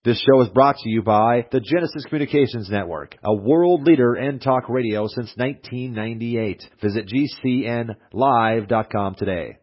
This show is brought to you by the Genesis Communications Network, a world leader in talk radio since 1998. Visit GCNlive.com today.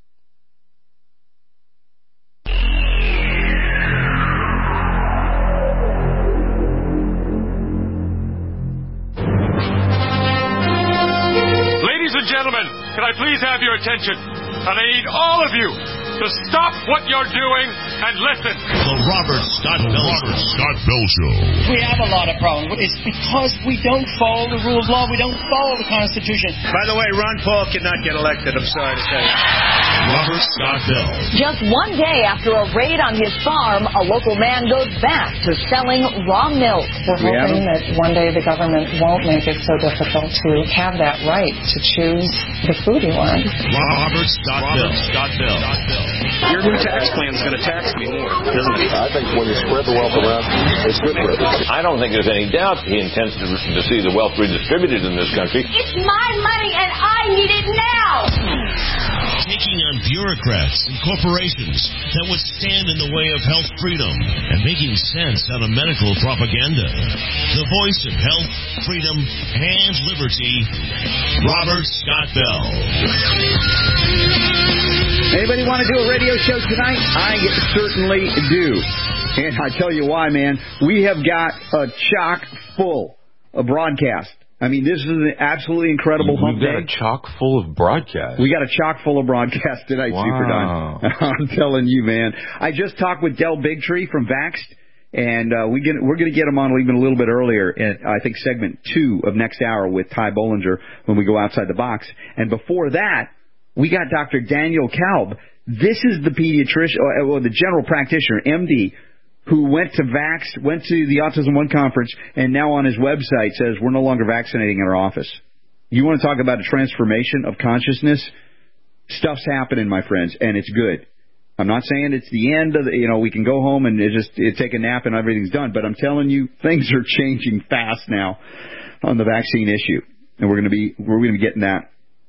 Ladies and gentlemen, can I please have your attention? And I need all of you to stop what you're doing and listen. The Robert Scott Bell Show. We have a lot of problems. It's because we don't follow the rule of law. We don't follow the Constitution. By the way, Ron Paul cannot get elected. I'm sorry to tell you. Robert Scott Bell. Just one day after a raid on his farm, a local man goes back to selling raw milk. We're hoping that one day the government won't make it so difficult to have that right to choose the food you want. Robert Scott Bell. Your new tax plan is going to tax me more, isn't it? I think when you spread the wealth around, it's good for everybody. I don't think there's any doubt he intends to see the wealth redistributed in this country. It's my money and I need it now! Taking on bureaucrats and corporations that would stand in the way of health freedom and making sense out of medical propaganda. The voice of health, freedom, and liberty, Robert Scott Bell. Anybody want to do a radio show tonight? I certainly do. And I tell you why, man. We have got a chock full of broadcast. I mean, this is an absolutely incredible hump day. We've got a chock full of broadcast. We got a chock full of broadcast tonight, wow. Super Don. I'm telling you, man. I just talked with Del Bigtree from Vaxxed, and we're going to get him on even a little bit earlier in, I think, segment 2 of next hour with Ty Bollinger when we go outside the box. And before that, we got Dr. Daniel Kalb. This is the pediatrician, or the general practitioner, MD, who went to the Autism One conference, and now on his website says we're no longer vaccinating in our office. You want to talk about a transformation of consciousness? Stuff's happening, my friends, and it's good. I'm not saying it's the end of we can go home and take a nap and everything's done, but I'm telling you, things are changing fast now on the vaccine issue, and we're going to be getting that.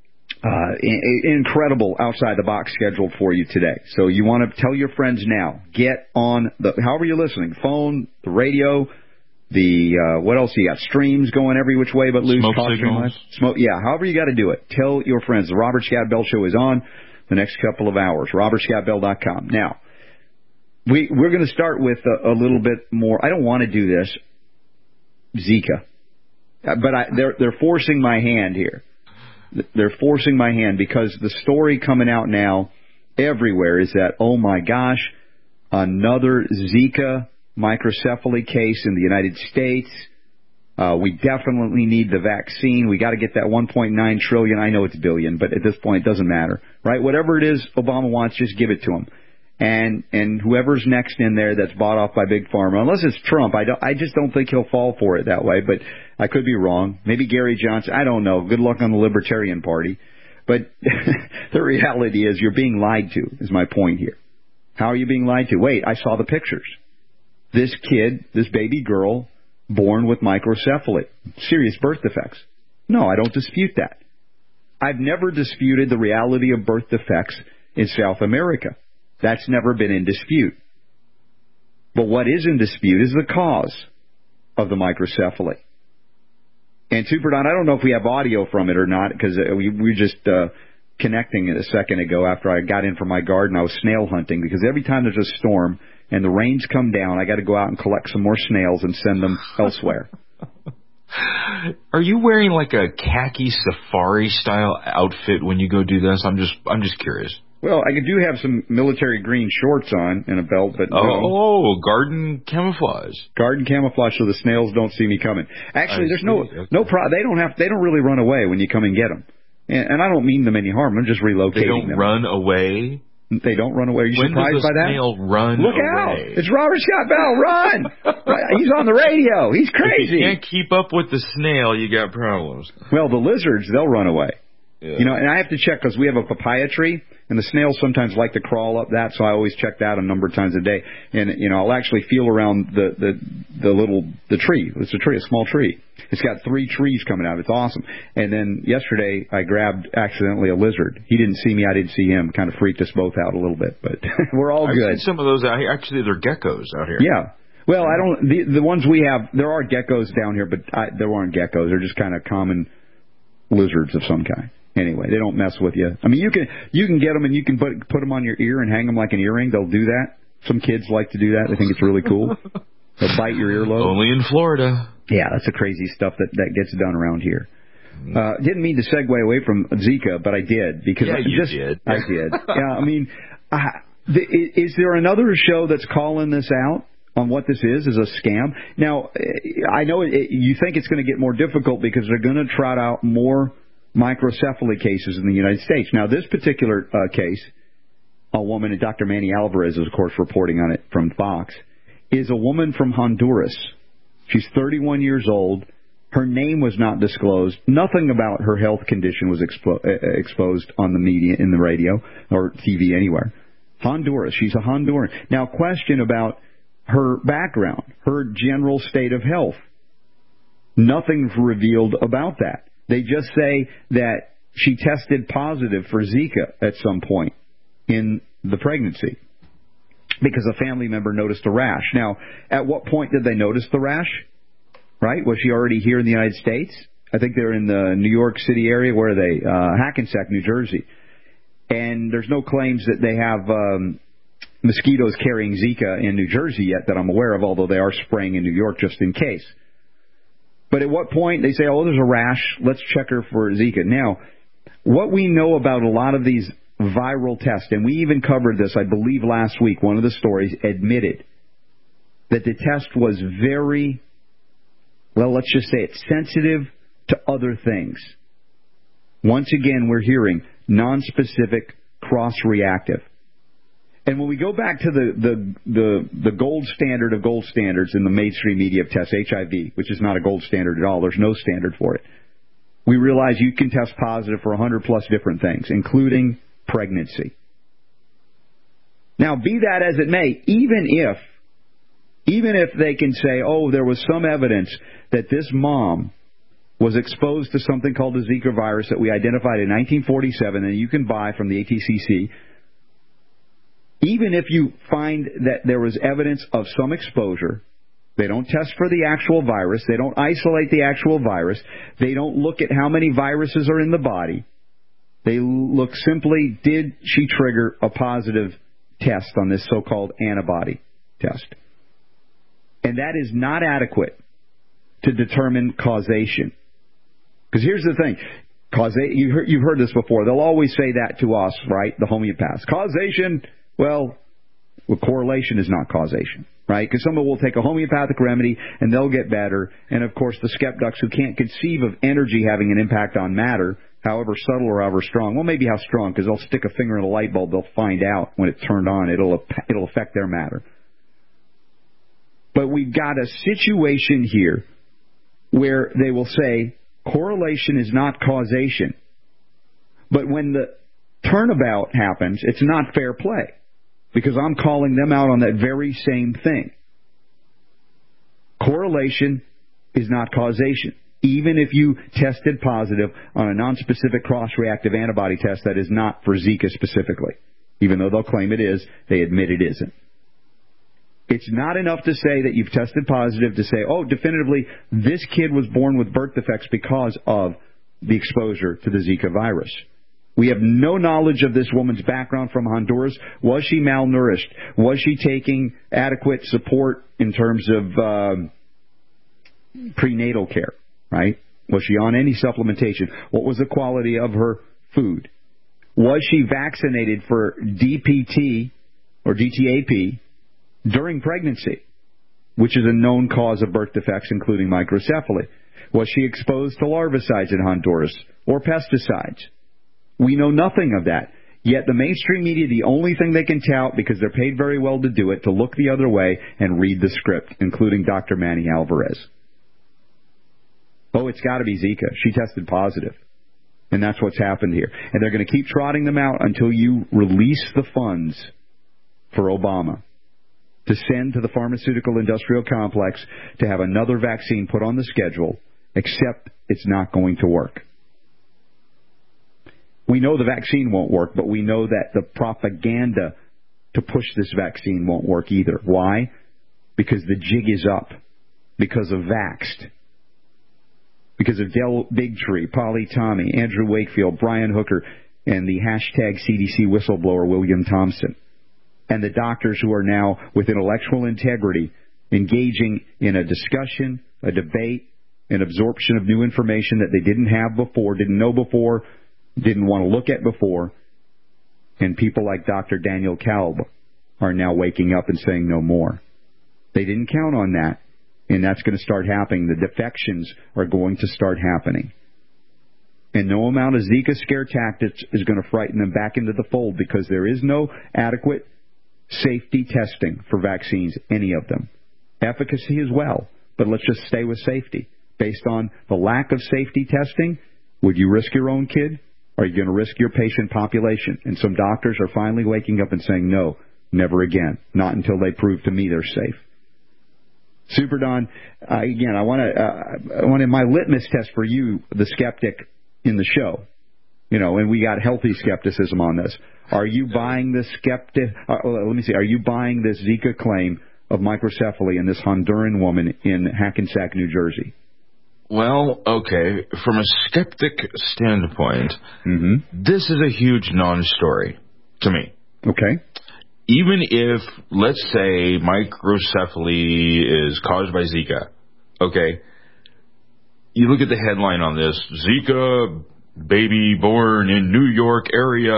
Incredible outside the box scheduled for you today. So you want to tell your friends now. Get on however you're listening, phone, the radio, what else you got? Streams going every which way but loose. Smoke signals. However you got to do it. Tell your friends. The Robert Scott Bell Show is on the next couple of hours. RobertScottBell.com. Now, we're going to start with a little bit more. I don't want to do this. Zika. But they're forcing my hand here. They're forcing my hand because the story coming out now everywhere is that, oh my gosh, another Zika microcephaly case in the United States. We definitely need the vaccine. We got to get that 1.9 trillion. I know it's billion, but at this point it doesn't matter, right? Whatever it is Obama wants, just give it to him. And whoever's next in there that's bought off by Big Pharma, unless it's Trump, I just don't think he'll fall for it that way, but I could be wrong. Maybe Gary Johnson. I don't know. Good luck on the Libertarian Party. But the reality is you're being lied to, is my point here. How are you being lied to? Wait, I saw the pictures. This kid, this baby girl, born with microcephaly, serious birth defects. No, I don't dispute that. I've never disputed the reality of birth defects in South America. That's never been in dispute. But what is in dispute is the cause of the microcephaly. And Super Don, I don't know if we have audio from it or not, because we were just connecting a second ago after I got in from my garden. I was snail hunting, because every time there's a storm and the rains come down, I got to go out and collect some more snails and send them elsewhere. Are you wearing like a khaki safari style outfit when you go do this? I'm just curious. Well, I do have some military green shorts on and a belt, but no. Garden camouflage. Garden camouflage so the snails don't see me coming. Actually, there's no problem. They don't really run away when you come and get them. And I don't mean them any harm. I'm just relocating them. They don't run away? They don't run away. Are you surprised by that? When does a snail run Look away? out! It's Robert Scott Bell. Run! He's on the radio. He's crazy. If you can't keep up with the snail, you got problems. Well, the lizards, they'll run away. Yeah. And I have to check because we have a papaya tree, and the snails sometimes like to crawl up that, so I always check that a number of times a day. And I'll actually feel around the tree. It's a tree, a small tree. It's got 3 trees coming out. It's awesome. And then yesterday I grabbed accidentally a lizard. He didn't see me, I didn't see him. Kind of freaked us both out a little bit, but we're all good. I've seen some of those. Actually, they're geckos out here. Yeah. Well, I don't. The ones we have, there are geckos down here, but there aren't geckos. They're just kind of common lizards of some kind. Anyway, they don't mess with you. I mean, you can get them and you can put them on your ear and hang them like an earring. They'll do that. Some kids like to do that. They think it's really cool. They'll bite your earlobe. Only in Florida. Yeah, that's the crazy stuff that gets done around here. Didn't mean to segue away from Zika, but I did because you did. I did. Yeah, I mean, is there another show that's calling this out on what this is a scam? Now, I know you think it's going to get more difficult because they're going to trot out more microcephaly cases in the United States. Now, this particular case, a woman, and Dr. Manny Alvarez is, of course, reporting on it from Fox, is a woman from Honduras. She's 31 years old. Her name was not disclosed. Nothing about her health condition was exposed on the media, in the radio, or TV, anywhere. Honduras. She's a Honduran. Now, question about her background, her general state of health. Nothing's revealed about that. They just say that she tested positive for Zika at some point in the pregnancy because a family member noticed a rash. Now, at what point did they notice the rash? Right? Was she already here in the United States? I think they're in the New York City area. Where are they? Hackensack, New Jersey. And there's no claims that they have mosquitoes carrying Zika in New Jersey yet that I'm aware of, although they are spraying in New York just in case. But at what point they say, oh, there's a rash, let's check her for Zika. Now, what we know about a lot of these viral tests, and we even covered this, I believe, last week, one of the stories admitted that the test was very, well, let's just say it's sensitive to other things. Once again, we're hearing non-specific, cross-reactive. And when we go back to the gold standard of gold standards in the mainstream media of tests, HIV, which is not a gold standard at all, there's no standard for it, we realize you can test positive for 100-plus different things, including pregnancy. Now, be that as it may, even if they can say, oh, there was some evidence that this mom was exposed to something called the Zika virus that we identified in 1947 and you can buy from the ATCC, even if you find that there was evidence of some exposure, they don't test for the actual virus, they don't isolate the actual virus, they don't look at how many viruses are in the body. They look simply, did she trigger a positive test on this so-called antibody test? And that is not adequate to determine causation. Because here's the thing. You've heard this before. They'll always say that to us, right? The homeopaths. Causation, well, correlation is not causation, right? Because someone will take a homeopathic remedy and they'll get better. And, of course, the skeptics who can't conceive of energy having an impact on matter, however subtle or however strong, well, maybe how strong, because they'll stick a finger in a light bulb, they'll find out when it's turned on. It'll affect their matter. But we've got a situation here where they will say correlation is not causation. But when the turnabout happens, it's not fair play because I'm calling them out on that very same thing. Correlation is not causation. Even if you tested positive on a nonspecific cross-reactive antibody test that is not for Zika specifically. Even though they'll claim it is, they admit it isn't. It's not enough to say that you've tested positive to say, oh, definitively, this kid was born with birth defects because of the exposure to the Zika virus. We have no knowledge of this woman's background from Honduras. Was she malnourished? Was she taking adequate support in terms of prenatal care, right? Was she on any supplementation? What was the quality of her food? Was she vaccinated for DPT or DTaP during pregnancy, which is a known cause of birth defects, including microcephaly? Was she exposed to larvicides in Honduras or pesticides? We know nothing of that. Yet the mainstream media, the only thing they can tout, because they're paid very well to do it, to look the other way and read the script, including Dr. Manny Alvarez. Oh, it's got to be Zika. She tested positive. And that's what's happened here. And they're going to keep trotting them out until you release the funds for Obama to send to the pharmaceutical industrial complex to have another vaccine put on the schedule, except it's not going to work. We know the vaccine won't work, but we know that the propaganda to push this vaccine won't work either. Why? because the jig is up, because of Vaxxed, because of Del Bigtree, Polly Tommy, Andrew Wakefield, Brian Hooker, and the hashtag CDC whistleblower William Thompson, and the doctors who are now, with intellectual integrity, engaging in a discussion, a debate, an absorption of new information that they didn't have before, didn't know before, didn't want to look at before. And people like Dr. Daniel Kalb are now waking up and saying no more. They didn't count on that, and that's going to start happening. The defections are going to start happening. And no amount of Zika scare tactics is going to frighten them back into the fold, because there is no adequate safety testing for vaccines, any of them. Efficacy as well, but let's just stay with safety. Based on the lack of safety testing, would you risk your own kid? Or are you going to risk your patient population? And some doctors are finally waking up and saying, no, never again. Not until they prove to me they're safe. Super Don, again, I wanted my litmus test for you, the skeptic in the show. You know, and we got healthy skepticism on this. Are you buying this are you buying this Zika claim of microcephaly in this Honduran woman in Hackensack, New Jersey? Well, okay, from a skeptic standpoint, this is a huge non-story to me. Okay. Even if, let's say, microcephaly is caused by Zika, okay, you look at the headline on this, Zika baby born in New York area,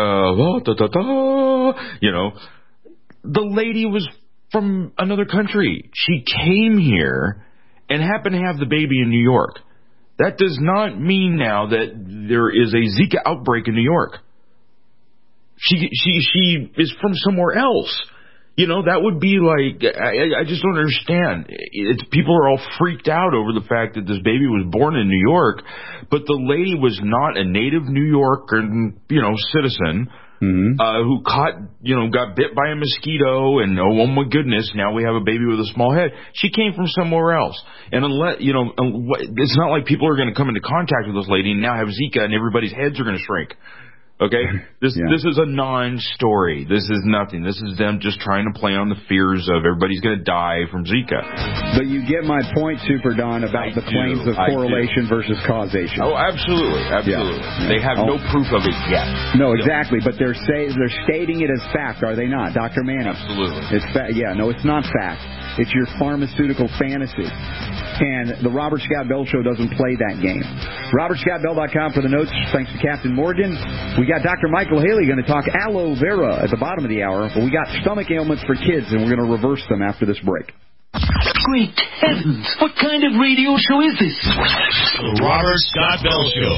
you know, the lady was from another country. She came here and happened to have the baby in New York. That does not mean now that there is a Zika outbreak in New York. She is from somewhere else. You know, that would be like, I just don't understand. People are all freaked out over the fact that this baby was born in New York, but the lady was not a native New Yorker, citizen. Who got bit by a mosquito, and oh my goodness, now we have a baby with a small head. She came from somewhere else, and it's not like people are going to come into contact with this lady and now have Zika, and everybody's heads are going to shrink. Okay, this is a non-story. This is nothing. This is them just trying to play on the fears of everybody's going to die from Zika. But you get my point, Super Don, about the claims of correlation versus causation. Oh, absolutely. Yeah. They have no proof of it yet. No, exactly. But they're stating it as fact, are they not, Dr. Manning? Absolutely. It's no, it's not fact. It's your pharmaceutical fantasy. And the Robert Scott Bell Show doesn't play that game. RobertScottBell.com for the notes. Thanks to Captain Morgan. We got Dr. Michael Haley going to talk aloe vera at the bottom of the hour. But we got stomach ailments for kids, and we're going to reverse them after this break. Great heavens! What kind of radio show is this? The Robert Scott Bell Show.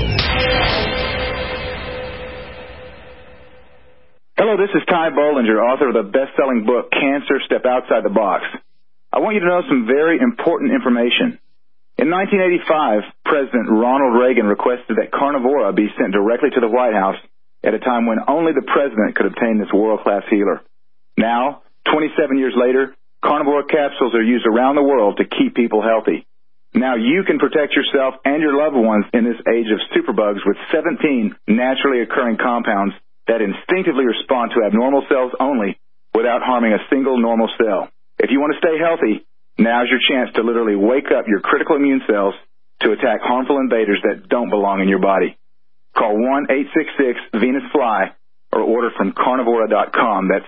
Hello, this is Ty Bollinger, author of the best-selling book, Cancer, Step Outside the Box. I want you to know some very important information. In 1985, President Ronald Reagan requested that Carnivora be sent directly to the White House at a time when only the president could obtain this world-class healer. Now, 27 years later, Carnivora capsules are used around the world to keep people healthy. Now you can protect yourself and your loved ones in this age of superbugs with 17 naturally occurring compounds that instinctively respond to abnormal cells only without harming a single normal cell. If you want to stay healthy, now's your chance to literally wake up your critical immune cells to attack harmful invaders that don't belong in your body. Call 1-866-VENUS-FLY or order from Carnivora.com. That's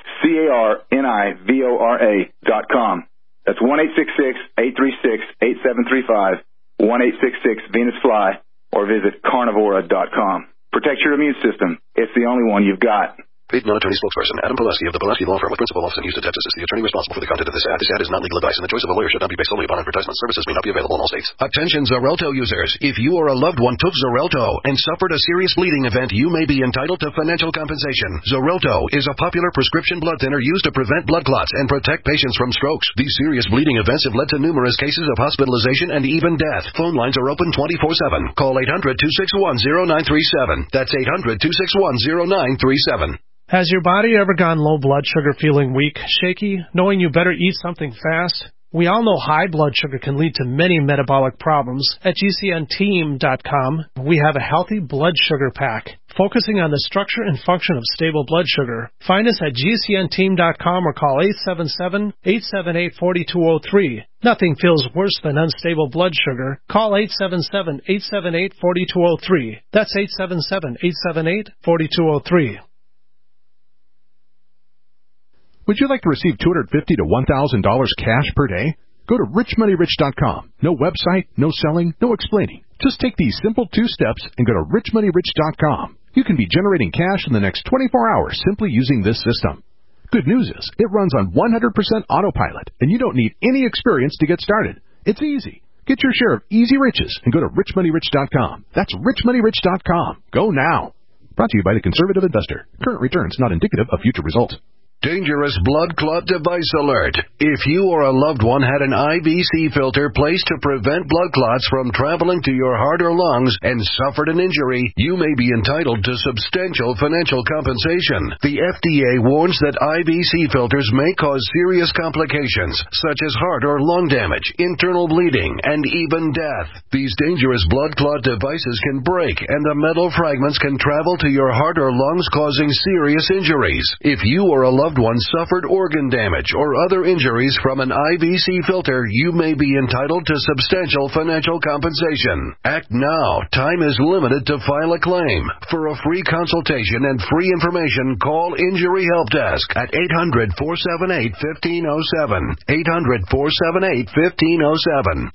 CARNIVORA.com. That's 1-866-836-8735, 1-866-VENUS-FLY, or visit Carnivora.com. Protect your immune system. It's the only one you've got. Paid non-attorney spokesperson Adam Pulaski of the Pulaski Law Firm with principal office in Houston, Texas is the attorney responsible for the content of this ad. This ad is not legal advice, and the choice of a lawyer should not be based solely upon advertisement. Services may not be available in all states. Attention Xarelto users. If you or a loved one took Xarelto and suffered a serious bleeding event, you may be entitled to financial compensation. Xarelto is a popular prescription blood thinner used to prevent blood clots and protect patients from strokes. These serious bleeding events have led to numerous cases of hospitalization and even death. Phone lines are open 24/7. Call 800-261-0937. That's 800-261-0937. Has your body ever gone low blood sugar, feeling weak, shaky, knowing you better eat something fast? We all know high blood sugar can lead to many metabolic problems. At GCNteam.com, we have a healthy blood sugar pack. focusing on the structure and function of stable blood sugar. Find us at GCNteam.com or call 877-878-4203. Nothing feels worse than unstable blood sugar. Call 877-878-4203. That's 877-878-4203. Would you like to receive $250 to $1,000 cash per day? Go to richmoneyrich.com. No website, no selling, no explaining. Just take these simple 2 steps and go to richmoneyrich.com. You can be generating cash in the next 24 hours simply using this system. Good news is, it runs on 100% autopilot, and you don't need any experience to get started. It's easy. Get your share of easy riches and go to richmoneyrich.com. That's richmoneyrich.com. Go now. Brought to you by the Conservative Investor. Current returns not indicative of future results. Dangerous blood clot device alert. If you or a loved one had an IVC filter placed to prevent blood clots from traveling to your heart or lungs and suffered an injury, you may be entitled to substantial financial compensation. The FDA warns that IVC filters may cause serious complications, such as heart or lung damage, internal bleeding, and even death. These dangerous blood clot devices can break, and the metal fragments can travel to your heart or lungs, causing serious injuries. If you or a loved one suffered organ damage or other injuries from an IVC filter, you may be entitled to substantial financial compensation. Act now. Time is limited to file a claim. For a free consultation and free information, call Injury Help Desk at 800-478-1507. 800-478-1507.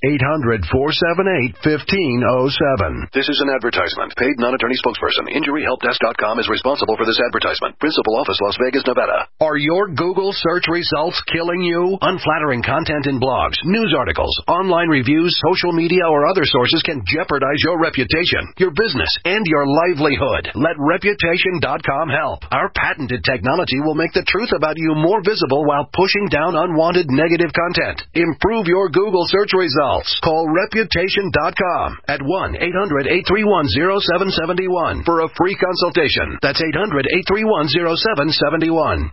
800-478-1507. This is an advertisement. Paid non-attorney spokesperson. InjuryHelpDesk.com is responsible for this advertisement. Principal office, Las Vegas, Nevada. Are your Google search results killing you? Unflattering content in blogs, news articles, online reviews, social media, or other sources can jeopardize your reputation, your business, and your livelihood. Let Reputation.com help. Our patented technology will make the truth about you more visible while pushing down unwanted negative content. Improve your Google search results. Call Reputation.com at 1-800-831-0771 for a free consultation. That's 800-831-0771.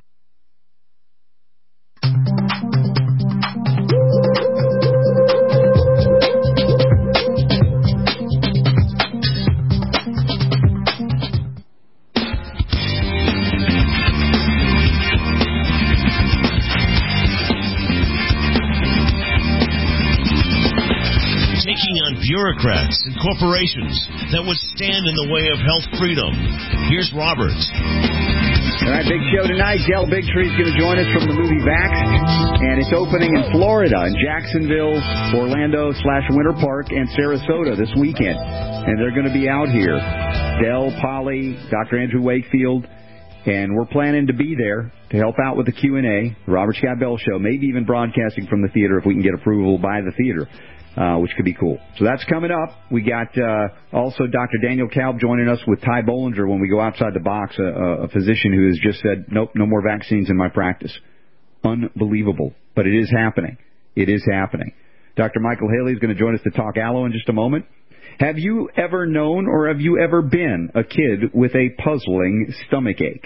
Taking on bureaucrats and corporations that would stand in the way of health freedom. Here's Robert. All right, big show tonight. Del Bigtree is going to join us from the movie Vax, and it's opening in Florida, in Jacksonville, Orlando/Winter Park, and Sarasota this weekend. And they're going to be out here. Del, Polly, Dr. Andrew Wakefield, and we're planning to be there to help out with the Q&A, the Robert Scott Bell Show, maybe even broadcasting from the theater if we can get approval by the theater. Which could be cool. So that's coming up. We got also Dr. Daniel Kalb joining us with Ty Bollinger when we go outside the box, a physician who has just said, nope, no more vaccines in my practice. Unbelievable. But it is happening. It is happening. Dr. Michael Haley is going to join us to talk aloe in just a moment. Have you ever known or have you ever been a kid with a puzzling stomach ache?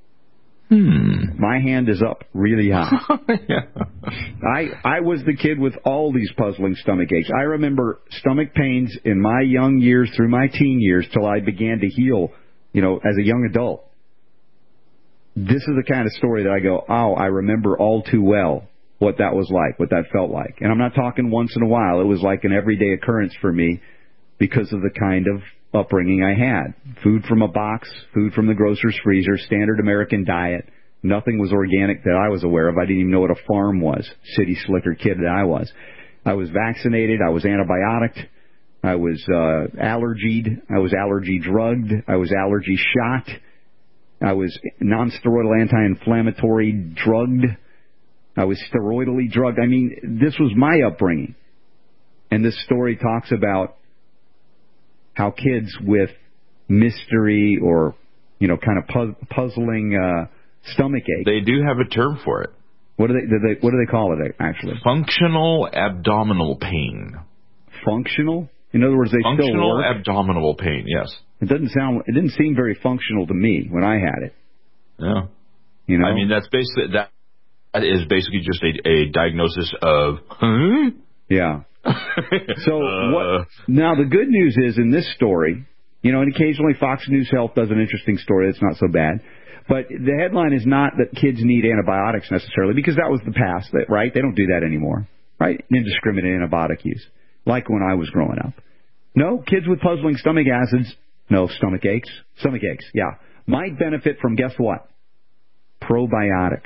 My hand is up really high. Yeah. I was the kid with all these puzzling stomach aches. I remember stomach pains in my young years through my teen years till I began to heal, as a young adult. This is the kind of story that I go, oh, I remember all too well what that was like, what that felt like. And I'm not talking once in a while. It was like an everyday occurrence for me because of the kind of upbringing I had. Food from a box, food from the grocer's freezer, standard American diet. Nothing was organic that I was aware of. I didn't even know what a farm was. City slicker kid that I was. I was vaccinated. I was antibiotic. I was allergied. I was allergy drugged. I was allergy shot. I was non-steroidal anti-inflammatory drugged. I was steroidally drugged. I mean, this was my upbringing. And this story talks about how kids with mystery or, kind of puzzling stomach ache. They do have a term for it. What do they call it, actually? Functional abdominal pain. Functional? In other words, they still work? Functional abdominal pain, yes. It didn't seem very functional to me when I had it. Yeah. I mean, that is basically just a diagnosis of, Yeah. So now the good news is in this story, And occasionally Fox News Health does an interesting story that's not so bad. But the headline is not that kids need antibiotics necessarily, because that was the past, right? They don't do that anymore, right? Indiscriminate antibiotic use, like when I was growing up. No, kids with puzzling stomach acids, no, stomach aches, yeah, might benefit from, guess what? Probiotics.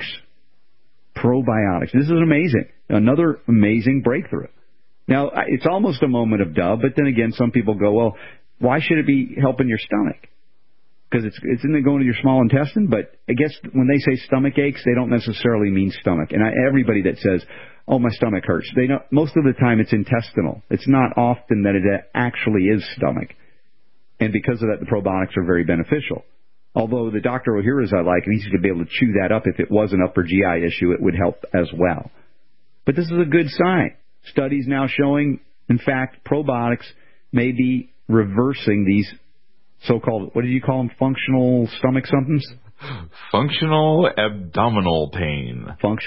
This is amazing. Another amazing breakthrough. Now, it's almost a moment of duh, but then again, some people go, well, why should it be helping your stomach? Because it's in going to your small intestine, but I guess when they say stomach aches, they don't necessarily mean stomach. And everybody that says, oh, my stomach hurts, they know most of the time it's intestinal. It's not often that it actually is stomach. And because of that, the probiotics are very beneficial. Although the Dr. Ohhira's I like, and he's going to be able to chew that up. If it was an upper GI issue, it would help as well. But this is a good sign. Studies now showing, in fact, probiotics may be reversing these so-called, what did you call them, functional stomach somethings? Functional abdominal pain.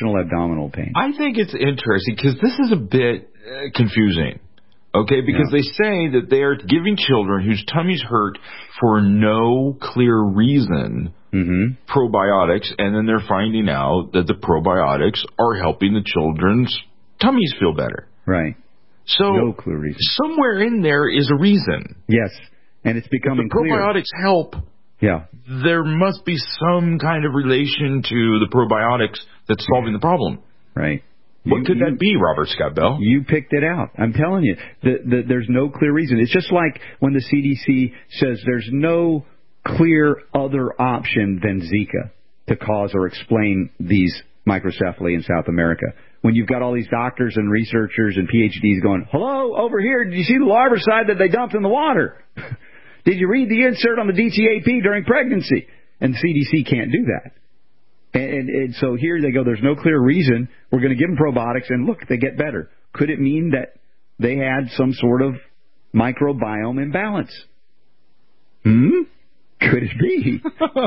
I think it's interesting because this is a bit confusing. Okay, because they say that they are giving children whose tummies hurt for no clear reason probiotics, and then they're finding out that the probiotics are helping the children's tummies feel better. Right. So no clear reason. Somewhere in there is a reason. Yes, and it's becoming clear. If the probiotics help, there must be some kind of relation to the probiotics that's solving the problem. Right. What could that be, Robert Scott Bell? You picked it out. I'm telling you, there's no clear reason. It's just like when the CDC says there's no clear other option than Zika to cause or explain these microcephaly in South America. When you've got all these doctors and researchers and PhDs going, hello, over here, did you see the larvicide that they dumped in the water? Did you read the insert on the DTaP during pregnancy? And the CDC can't do that. And so here they go, there's no clear reason. We're going to give them probiotics, and look, they get better. Could it mean that they had some sort of microbiome imbalance? Could it be?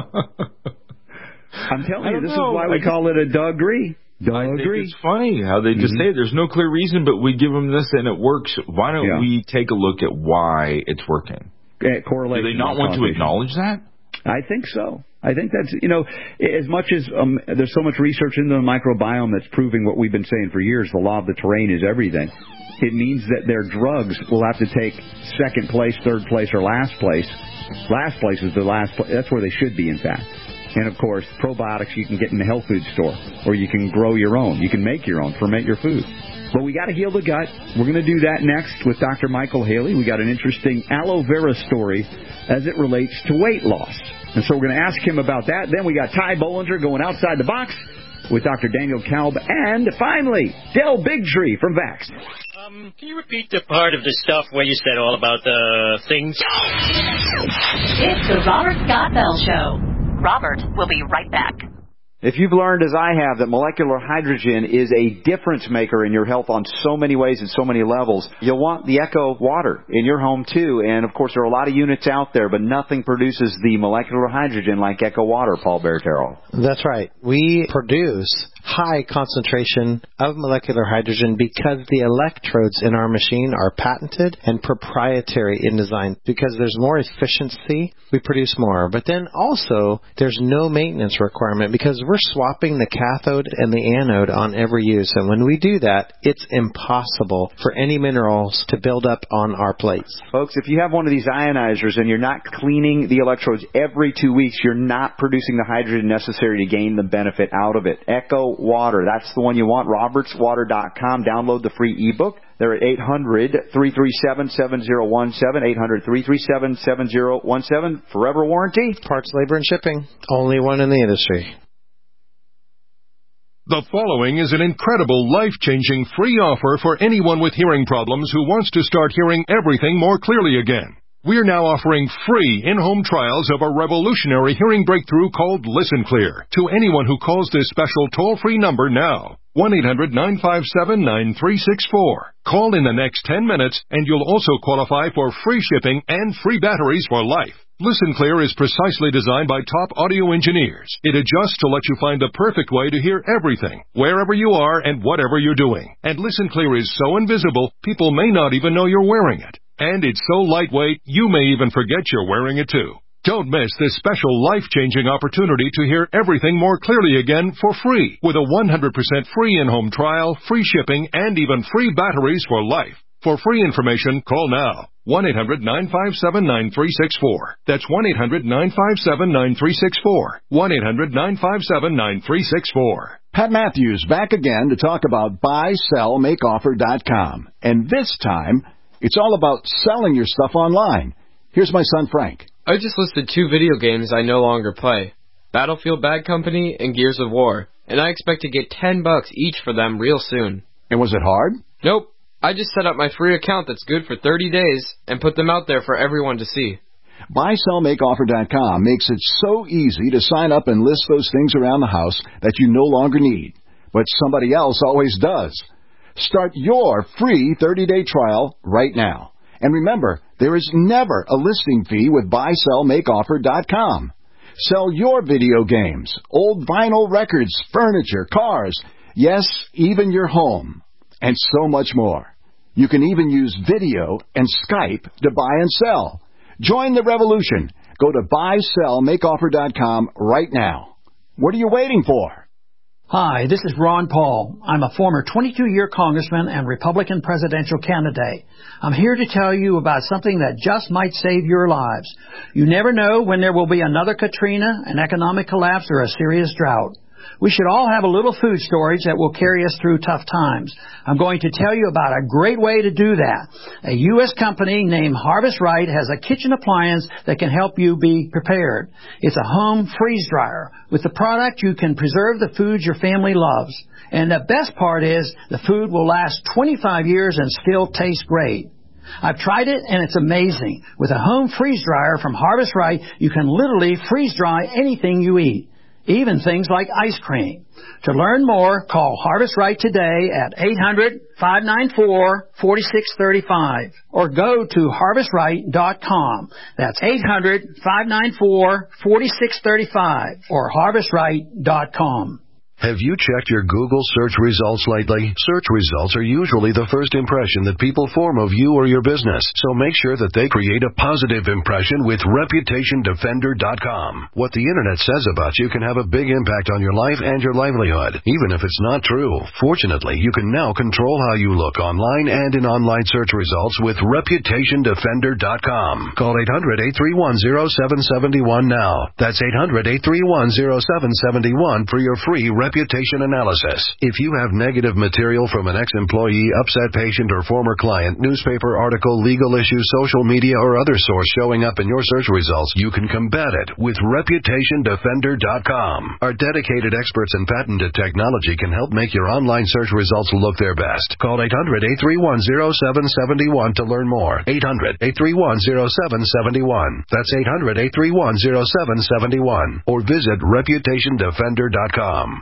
I'm telling you, this is why we call it a Doug-gree. I think it's funny how they just say there's no clear reason, but we give them this and it works. Why don't we take a look at why it's working? Correlation. Do they not want to acknowledge that? I think so. I think that's, as much as there's so much research into the microbiome that's proving what we've been saying for years, the law of the terrain is everything. It means that their drugs will have to take second place, third place, or last place. Last place is the last place. That's where they should be, in fact. And, of course, probiotics you can get in the health food store, or you can grow your own. You can make your own, ferment your food. But we got to heal the gut. We're going to do that next with Dr. Michael Haley. We got an interesting aloe vera story as it relates to weight loss. And so we're going to ask him about that. Then we got Ty Bollinger going outside the box with Dr. Daniel Kalb. And finally, Del Bigtree from Vax. Can you repeat the part of the stuff where you said all about the things? It's the Robert Scott Bell Show. Robert will be right back. If you've learned, as I have, that molecular hydrogen is a difference maker in your health on so many ways and so many levels, you'll want the Echo water in your home, too. And, of course, there are a lot of units out there, but nothing produces the molecular hydrogen like Echo water, Paul Bertero. That's right. We produce high concentration of molecular hydrogen because the electrodes in our machine are patented and proprietary in design. Because there's more efficiency, we produce more. But then also, there's no maintenance requirement because we're swapping the cathode and the anode on every use. And when we do that, it's impossible for any minerals to build up on our plates. Folks, if you have one of these ionizers and you're not cleaning the electrodes every 2 weeks, you're not producing the hydrogen necessary to gain the benefit out of it. Echo Water, that's the one you want. RobertsWater.com. Download the free ebook. They're at 800-337-7017, 800-337-7017. Forever warranty. Parts, labor, and shipping. Only one in the industry. The following is an incredible, life-changing free offer for anyone with hearing problems who wants to start hearing everything more clearly again. We're now offering free in-home trials of a revolutionary hearing breakthrough called Listen Clear to anyone who calls this special toll-free number now. 1-800-957-9364. Call in the next 10 minutes and you'll also qualify for free shipping and free batteries for life. Listen Clear is precisely designed by top audio engineers. It adjusts to let you find the perfect way to hear everything, wherever you are and whatever you're doing. And Listen Clear is so invisible, people may not even know you're wearing it. And it's so lightweight, you may even forget you're wearing it too. Don't miss this special life-changing opportunity to hear everything more clearly again for free with a 100% free in-home trial, free shipping, and even free batteries for life. For free information, call now. 1-800-957-9364. That's 1-800-957-9364. 1-800-957-9364. Pat Matthews back again to talk about buysellmakeoffer.com. And this time, it's all about selling your stuff online. Here's my son Frank. I just listed 2 video games I no longer play. Battlefield Bad Company and Gears of War. And I expect to get $10 each for them real soon. And was it hard? Nope. I just set up my free account that's good for 30 days and put them out there for everyone to see. BuySellMakeOffer.com makes it so easy to sign up and list those things around the house that you no longer need, but somebody else always does. Start your free 30-day trial right now. And remember, there is never a listing fee with BuySellMakeOffer.com. Sell your video games, old vinyl records, furniture, cars, yes, even your home, and so much more. You can even use video and Skype to buy and sell. Join the revolution. Go to BuySellMakeOffer.com right now. What are you waiting for? Hi, this is Ron Paul. I'm a former 22-year congressman and Republican presidential candidate. I'm here to tell you about something that just might save your lives. You never know when there will be another Katrina, an economic collapse, or a serious drought. We should all have a little food storage that will carry us through tough times. I'm going to tell you about a great way to do that. A U.S. company named Harvest Right has a kitchen appliance that can help you be prepared. It's a home freeze dryer. With the product, you can preserve the foods your family loves. And the best part is the food will last 25 years and still taste great. I've tried it, and it's amazing. With a home freeze dryer from Harvest Right, you can literally freeze dry anything you eat, even things like ice cream. To learn more, call Harvest Right today at 800-594-4635 or go to harvestright.com. That's 800-594-4635 or harvestright.com. Have you checked your Google search results lately? Search results are usually the first impression that people form of you or your business, so make sure that they create a positive impression with ReputationDefender.com. What the Internet says about you can have a big impact on your life and your livelihood, even if it's not true. Fortunately, you can now control how you look online and in online search results with ReputationDefender.com. Call 800-831-0771 now. That's 800-831-0771 for your free reputation analysis. If you have negative material from an ex-employee, upset patient, or former client, newspaper article, legal issue, social media, or other source showing up in your search results, you can combat it with ReputationDefender.com. Our dedicated experts in patented technology can help make your online search results look their best. Call 800-831-0771 to learn more. 800-831-0771. That's 800-831-0771. Or visit ReputationDefender.com.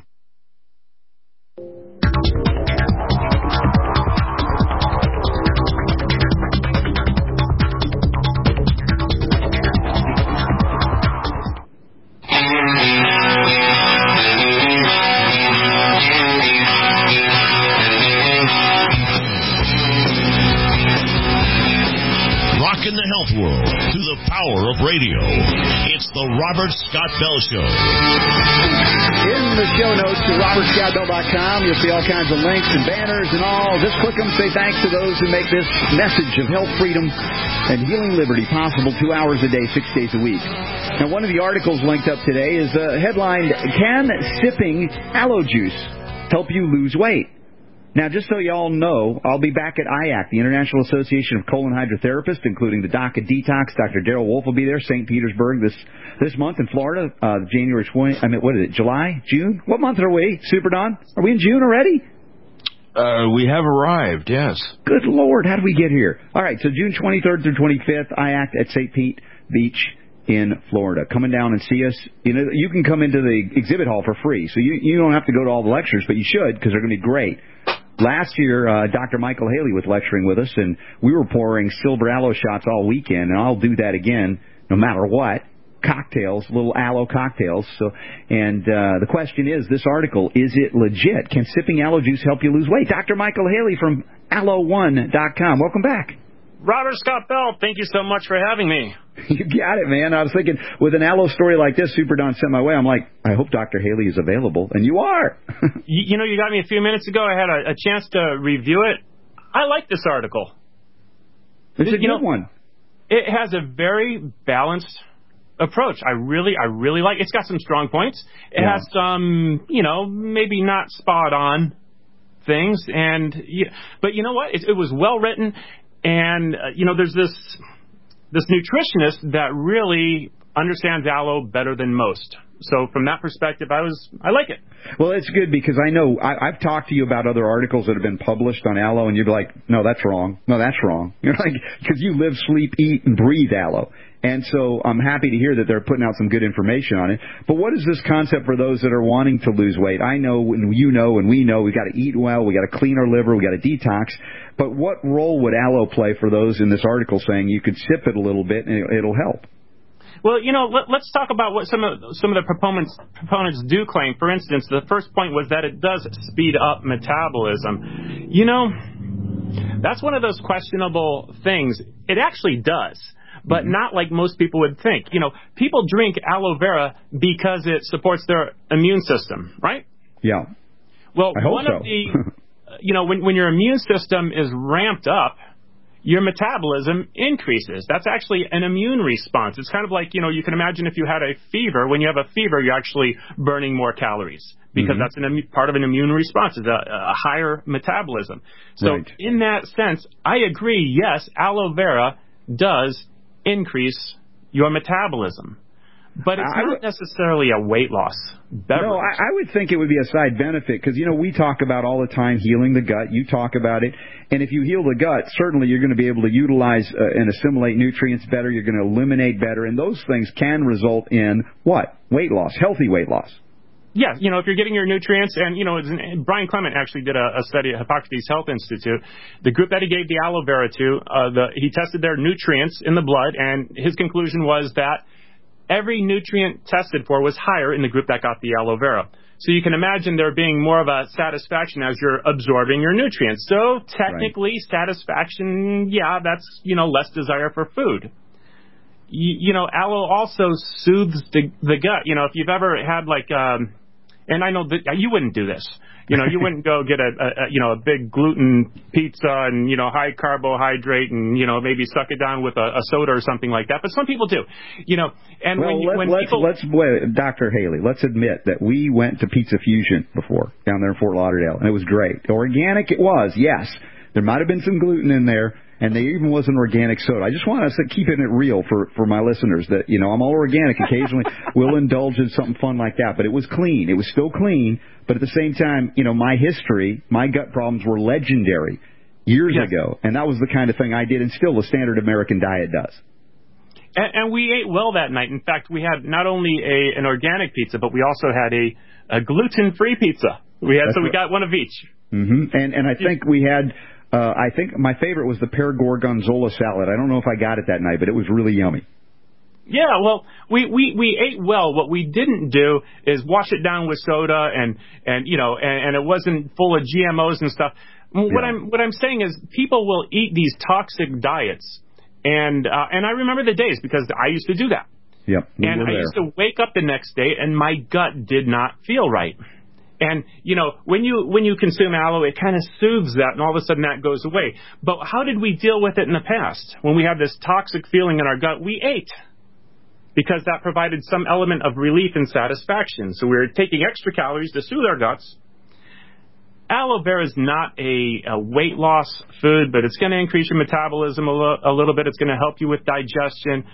Rockin' the health world through the power of radio. It's the Robert Scott Bell Show. In the show notes to robertscottbell.com, you'll see all kinds of links and banners and all. Just click them, say thanks to those who make this message of health, freedom, and healing liberty possible 2 hours a day, 6 days a week. Now, one of the articles linked up today is headlined, Can Sipping Aloe Juice Help You Lose Weight? Now, just so you all know, I'll be back at IAC, the International Association of Colon Hydrotherapists, including the Doc of Detox. Dr. Daryl Wolf will be there, St. Petersburg this month in Florida, January 20. What is it? July? June? What month are we? Super Don? Are we in June already? We have arrived, yes. Good Lord, how did we get here? All right, so June 23rd through 25th, IAC at St. Pete Beach in Florida. Coming down and see us. You know, you can come into the exhibit hall for free, so you don't have to go to all the lectures, but you should because they're going to be great. Last year, Dr. Michael Haley was lecturing with us, and we were pouring silver aloe shots all weekend, and I'll do that again no matter what. Cocktails, little aloe cocktails. And the question is, this article, is it legit? Can sipping aloe juice help you lose weight? Dr. Michael Haley from Aloe1.com. Welcome back. Robert Scott Bell, thank you so much for having me. You got it, man. I was thinking, with an aloe story like this, Super Don sent my way, I'm like, I hope Dr. Haley is available. And you are. You know, you got me a few minutes ago. I had a chance to review it. I like this article. It's a good one. It has a very balanced approach. I really like it. It's got some strong points. It has some, maybe not spot on things. But you know what? It was well written. And, there's this nutritionist that really understands aloe better than most. So from that perspective, I like it. Well, it's good because I know I've talked to you about other articles that have been published on aloe, and you'd be like, no, that's wrong. No, that's wrong. You're like, because you live, sleep, eat, and breathe aloe. And so I'm happy to hear that they're putting out some good information on it. But what is this concept for those that are wanting to lose weight? I know, and you know, and we know, we've got to eat well, we got to clean our liver, we got to detox. But what role would aloe play for those in this article saying you could sip it a little bit and it'll help? Well, let's talk about what some of the proponents do claim. For instance, the first point was that it does speed up metabolism. That's one of those questionable things. It actually does, but not like most people would think. People drink aloe vera because it supports their immune system, right? Yeah. Well, I hope one so. of the, when your immune system is ramped up, your metabolism increases. That's actually an immune response. It's kind of like, you can imagine if you had a fever. When you have a fever, you're actually burning more calories because that's part of an immune response. It's a higher metabolism. So in that sense, I agree, yes, aloe vera does increase your metabolism. But it's not necessarily a weight loss beverage. No, I would think it would be a side benefit because, we talk about all the time healing the gut. You talk about it. And if you heal the gut, certainly you're going to be able to utilize and assimilate nutrients better. You're going to eliminate better. And those things can result in what? Weight loss, healthy weight loss. Yeah, if you're getting your nutrients, and, Brian Clement actually did a study at Hippocrates Health Institute. The group that he gave the aloe vera to, he tested their nutrients in the blood, and his conclusion was that every nutrient tested for was higher in the group that got the aloe vera. So you can imagine there being more of a satisfaction as you're absorbing your nutrients. So technically, satisfaction, that's, less desire for food. Aloe also soothes the gut. If you've ever had and I know that you wouldn't do this. You wouldn't go get a big gluten pizza and, high carbohydrate and, maybe suck it down with a soda or something like that. But some people do, and let's Dr. Haley, let's admit that we went to Pizza Fusion before down there in Fort Lauderdale, and it was great. Organic it was, yes. There might have been some gluten in there, and there even was an organic soda. I just want us to keep it real for my listeners that, I'm all organic. Occasionally we'll indulge in something fun like that. But it was clean. It was still clean. But at the same time, my history, my gut problems were legendary years ago. And that was the kind of thing I did, and still the standard American diet does. And we ate well that night. In fact, we had not only an organic pizza, but we also had a gluten-free pizza. We got one of each. Mm-hmm. And I think we had... I think my favorite was the pear gorgonzola salad. I don't know if I got it that night, but it was really yummy. Yeah, well, we ate well. What we didn't do is wash it down with soda and it wasn't full of GMOs and stuff. What I'm saying is people will eat these toxic diets, and I remember the days because I used to do that. Yep. And I used to wake up the next day and my gut did not feel right. And, when you consume aloe, it kind of soothes that, and all of a sudden that goes away. But how did we deal with it in the past? When we had this toxic feeling in our gut, we ate because that provided some element of relief and satisfaction. So we were taking extra calories to soothe our guts. Aloe vera is not a weight loss food, but it's going to increase your metabolism a little bit. It's going to help you with digestion.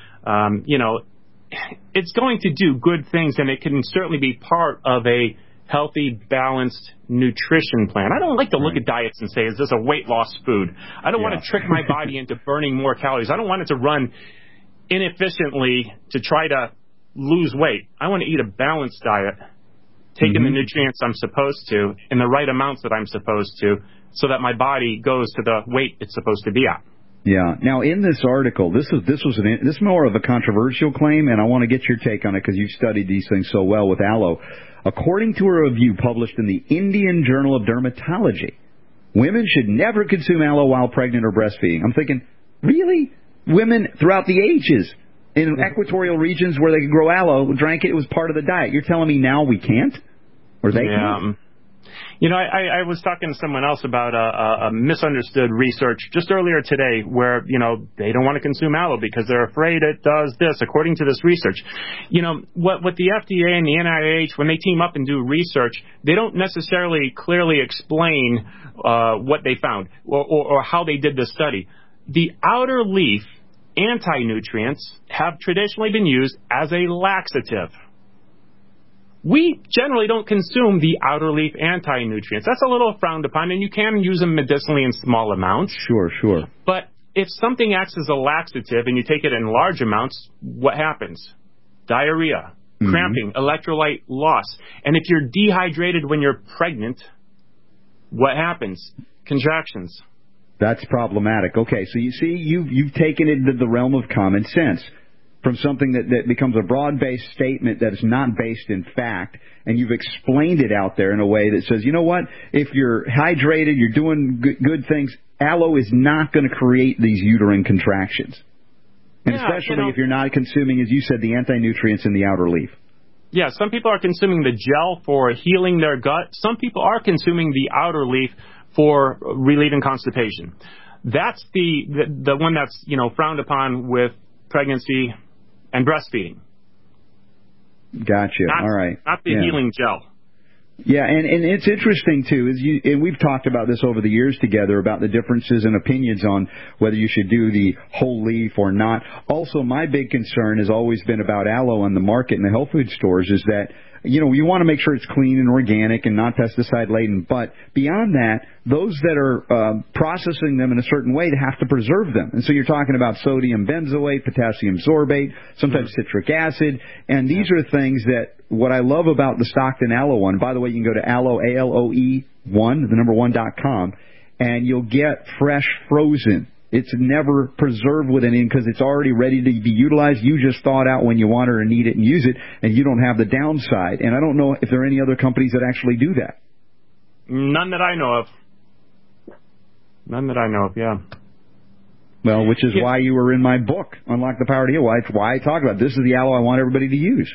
It's going to do good things, and it can certainly be part of a healthy, balanced nutrition plan. I don't like to look at diets and say, is this a weight loss food? I don't want to trick my body into burning more calories. I don't want it to run inefficiently to try to lose weight. I want to eat a balanced diet, taking the nutrients I'm supposed to in the right amounts that I'm supposed to, so that my body goes to the weight it's supposed to be at. Yeah. Now, in this article, this is more of a controversial claim, and I want to get your take on it because you've studied these things so well with aloe. According to a review published in the Indian Journal of Dermatology, women should never consume aloe while pregnant or breastfeeding. I'm thinking, Really? Women throughout the ages in equatorial regions where they could grow aloe drank it. It was part of the diet. You're telling me now we can't? Or they can't? You know, I was talking to someone else about a misunderstood research just earlier today where, you know, they don't want to consume aloe because they're afraid it does this, according to this research. You know, what the FDA and the NIH, when they team up and do research, they don't necessarily clearly explain what they found or how they did the study. The outer leaf anti-nutrients have traditionally been used as a laxative. We generally don't consume the outer leaf anti-nutrients. That's a little frowned upon, and you can use them medicinally in small amounts. Sure. But if something acts as a laxative and you take it in large amounts, what happens? Diarrhea, cramping, electrolyte loss. And if you're dehydrated when you're pregnant, what happens? Contractions. That's problematic. Okay, so you see, you've taken it into the realm of common sense. From something that becomes a broad-based statement that is not based in fact, and you've explained it out there in a way that says, you know what, if you're hydrated, you're doing good things, aloe is not going to create these uterine contractions. And especially if you're not consuming, as you said, the anti-nutrients in the outer leaf. Yeah, some people are consuming the gel for healing their gut. Some people are consuming the outer leaf for relieving constipation. That's the one that's, you know, frowned upon with pregnancy and breastfeeding. Gotcha. All right. Not the healing gel. Yeah, and it's interesting, too, and we've talked about this over the years together, about the differences in opinions on whether you should do the whole leaf or not. Also, my big concern has always been about aloe on the market in the health food stores is that, you know, you want to make sure it's clean and organic and not pesticide-laden. But beyond that, those that are processing them in a certain way have to preserve them. And so you're talking about sodium benzoate, potassium sorbate, sometimes citric acid. And these are things that what I love about the Stockton Aloe one, by the way, you can go to aloe, ALOE1, the number 1.com, and you'll get fresh frozen. It's never preserved with anything because it's already ready to be utilized. You just thaw it out when you want it or need it and use it, and you don't have the downside. And I don't know if there are any other companies that actually do that. None that I know of. Yeah. Well, which is why you were in my book, Unlock the Power to Heal. Why I talk about it. This is the aloe I want everybody to use.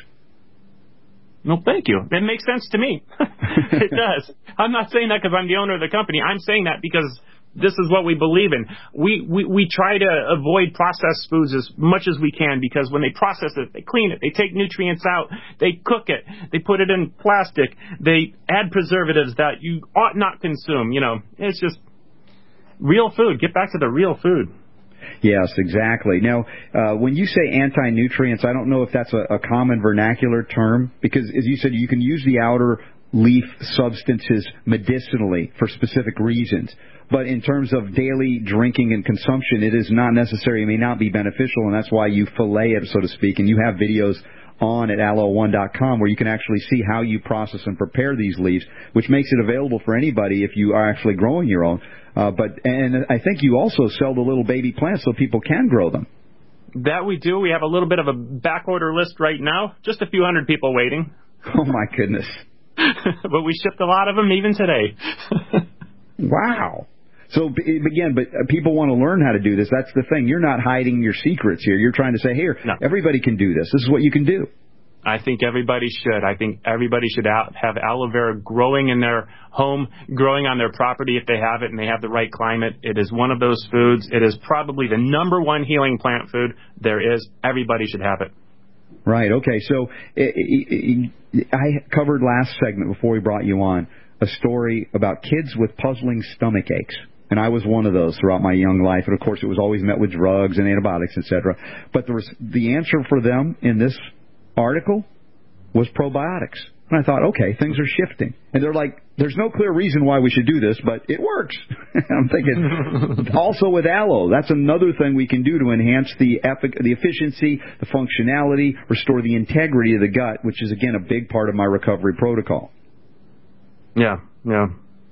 No, thank you. That makes sense to me. It does. I'm not saying that because I'm the owner of the company. I'm saying that because this is what we believe in. We try to avoid processed foods as much as we can because when they process it, they clean it, they take nutrients out, they cook it, they put it in plastic, they add preservatives that you ought not consume. You know, it's just real food. Get back to the real food. Yes, exactly. Now, when you say anti-nutrients, I don't know if that's a common vernacular term because, as you said, you can use the outer leaf substances medicinally for specific reasons. But in terms of daily drinking and consumption, it is not necessary. It may not be beneficial, and that's why you fillet it, so to speak. And you have videos on at aloe1.com where you can actually see how you process and prepare these leaves, which makes it available for anybody if you are actually growing your own. And I think you also sell the little baby plants so people can grow them. That we do. We have a little bit of a back order list right now. Just a few hundred people waiting. Oh, my goodness. But we shipped a lot of them even today. Wow. So, again, but people want to learn how to do this. That's the thing. You're not hiding your secrets here. You're trying to say, here, everybody can do this. This is what you can do. I think everybody should. I think everybody should have aloe vera growing in their home, growing on their property if they have it and they have the right climate. It is one of those foods. It is probably the number one healing plant food there is. Everybody should have it. Right. Okay. So I covered last segment before we brought you on a story about kids with puzzling stomach aches. And I was one of those throughout my young life. And, of course, it was always met with drugs and antibiotics, etc. But the answer for them in this article was probiotics. And I thought, okay, things are shifting. And they're like, there's no clear reason why we should do this, but it works. I'm thinking, also with aloe, that's another thing we can do to enhance the efficiency, the functionality, restore the integrity of the gut, which is, again, a big part of my recovery protocol. Yeah, you're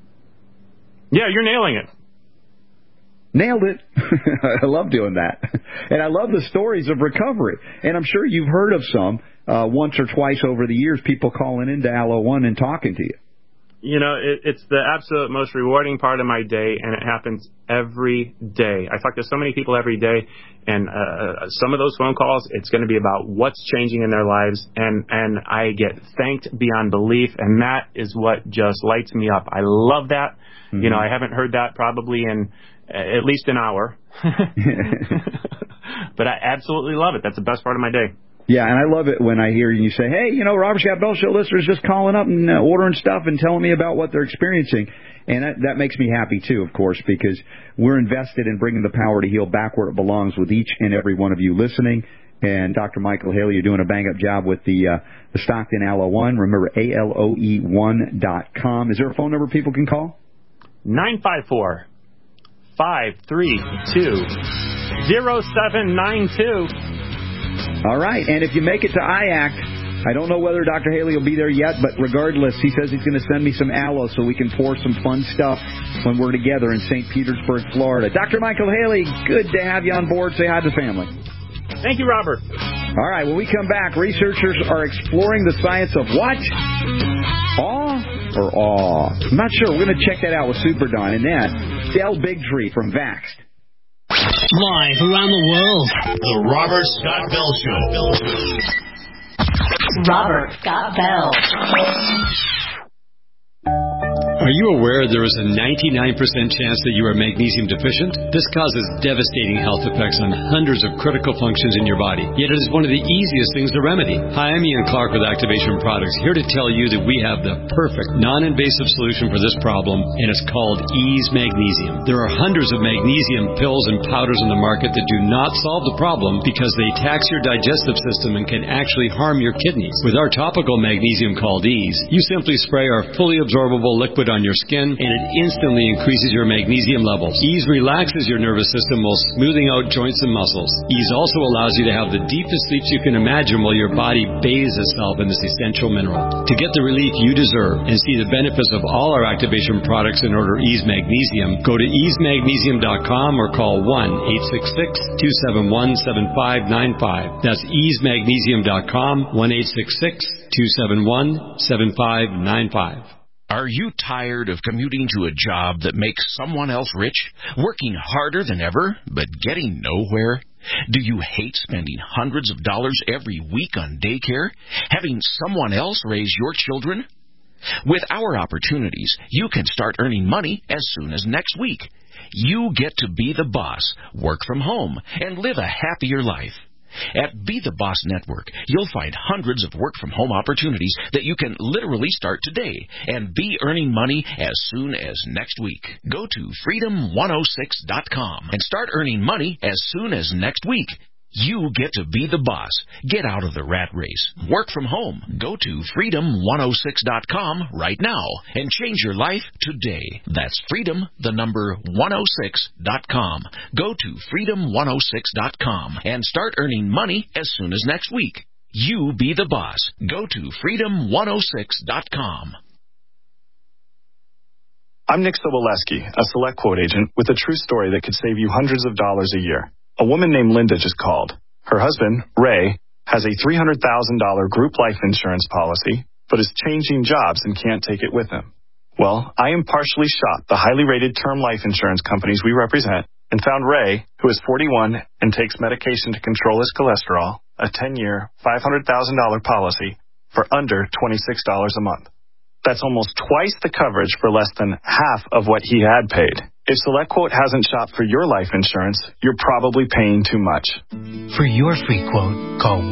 nailing it. Nailed it. I love doing that. And I love the stories of recovery. And I'm sure you've heard of some once or twice over the years, people calling into Aloe One and talking to you. It's the absolute most rewarding part of my day, and it happens every day. I talk to so many people every day, and some of those phone calls, it's going to be about what's changing in their lives, and I get thanked beyond belief, and that is what just lights me up. I love that. Mm-hmm. I haven't heard that probably in at least an hour, but I absolutely love it. That's the best part of my day. Yeah, and I love it when I hear you say, hey, Robert Scott Bell Show listeners just calling up and ordering stuff and telling me about what they're experiencing. And that makes me happy, too, of course, because we're invested in bringing the power to heal back where it belongs with each and every one of you listening. And Dr. Michael Haley, you're doing a bang-up job with the Stockton Aloe One. Remember, ALOE1.com. Is there a phone number people can call? 954-532-0792. All right, and if you make it to IACT, I don't know whether Dr. Haley will be there yet, but regardless, he says he's going to send me some aloe so we can pour some fun stuff when we're together in St. Petersburg, Florida. Dr. Michael Haley, good to have you on board. Say hi to the family. Thank you, Robert. All right, when we come back, researchers are exploring the science of what? Awe or awe? I'm not sure. We're going to check that out with Super Don. And then, Del Bigtree from Vaxxed. Live around the world, the Robert Scott Bell Show. Robert Scott Bell. Are you aware there is a 99% chance that you are magnesium deficient? This causes devastating health effects on hundreds of critical functions in your body, yet it is one of the easiest things to remedy. Hi, I'm Ian Clark with Activation Products, here to tell you that we have the perfect non-invasive solution for this problem, and it's called Ease Magnesium. There are hundreds of magnesium pills and powders on the market that do not solve the problem because they tax your digestive system and can actually harm your kidneys. With our topical magnesium called Ease, you simply spray our fully absorbable liquid on your skin, and it instantly increases your magnesium levels. Ease relaxes your nervous system while smoothing out joints and muscles. Ease also allows you to have the deepest sleeps you can imagine while your body bathes itself in this essential mineral. To get the relief you deserve and see the benefits of all our Activation products and order Ease Magnesium, go to easemagnesium.com or call 1-866-271-7595. That's easemagnesium.com, 1-866-271-7595. Are you tired of commuting to a job that makes someone else rich, working harder than ever, but getting nowhere? Do you hate spending hundreds of dollars every week on daycare, having someone else raise your children? With our opportunities, you can start earning money as soon as next week. You get to be the boss, work from home, and live a happier life. At Be the Boss Network, you'll find hundreds of work-from-home opportunities that you can literally start today and be earning money as soon as next week. Go to freedom106.com and start earning money as soon as next week. You get to be the boss. Get out of the rat race. Work from home. Go to freedom106.com right now and change your life today. That's freedom106.com. Go to freedom106.com and start earning money as soon as next week. You be the boss. Go to freedom106.com. I'm Nick Soboleski, a Select Quote agent with a true story that could save you hundreds of dollars a year. A woman named Linda just called. Her husband, Ray, has a $300,000 group life insurance policy, but is changing jobs and can't take it with him. Well, I impartially shot the highly rated term life insurance companies we represent and found Ray, who is 41 and takes medication to control his cholesterol, a 10-year, $500,000 policy for under $26 a month. That's almost twice the coverage for less than half of what he had paid. If SelectQuote hasn't shopped for your life insurance, you're probably paying too much. For your free quote, call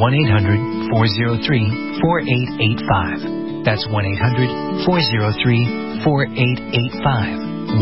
1-800-403-4885. That's 1-800-403-4885.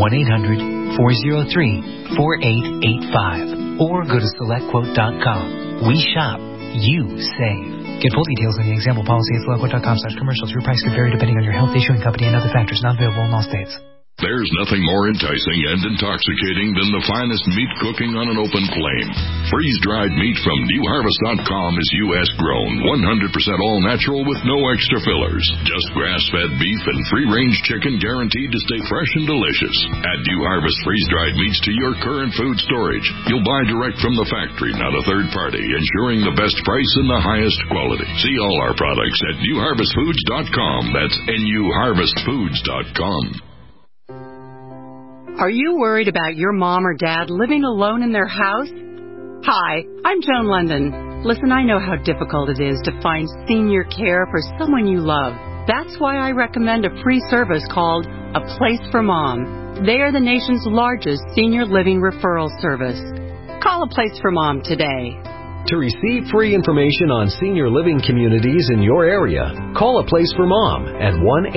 1-800-403-4885. Or go to SelectQuote.com. We shop, you save. Get full details on the example policy at SelectQuote.com/commercials. Your price could vary depending on your health, issue, and company, and other factors not available in all states. There's nothing more enticing and intoxicating than the finest meat cooking on an open flame. Freeze-dried meat from NewHarvest.com is U.S. grown, 100% all natural with no extra fillers. Just grass-fed beef and free-range chicken guaranteed to stay fresh and delicious. Add New Harvest freeze-dried meats to your current food storage. You'll buy direct from the factory, not a third party, ensuring the best price and the highest quality. See all our products at NewHarvestFoods.com. That's NewHarvestFoods.com. Are you worried about your mom or dad living alone in their house? Hi, I'm Joan London. Listen, I know how difficult it is to find senior care for someone you love. That's why I recommend a free service called A Place for Mom. They are the nation's largest senior living referral service. Call A Place for Mom today. To receive free information on senior living communities in your area, call A Place for Mom at